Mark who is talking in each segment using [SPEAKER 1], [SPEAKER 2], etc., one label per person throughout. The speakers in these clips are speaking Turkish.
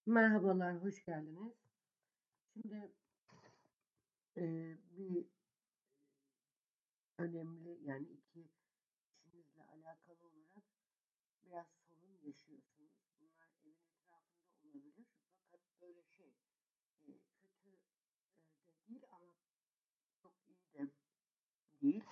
[SPEAKER 1] Merhabalar, hoş geldiniz. Şimdi bir önemli yani iki işinizle alakalı olarak biraz sorun yaşıyorsunuz. Bunlar evin etrafında olabilir fakat böyle kötü de değil ama çok iyi de değil.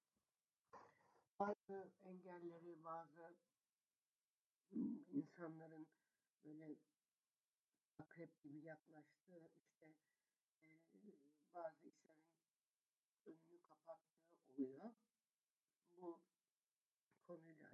[SPEAKER 1] Bazı engelleri, bazı insanların böyle akrep gibi yaklaştığı e, bazı işlerin önünü kapattığı oluyor. Bu konuyla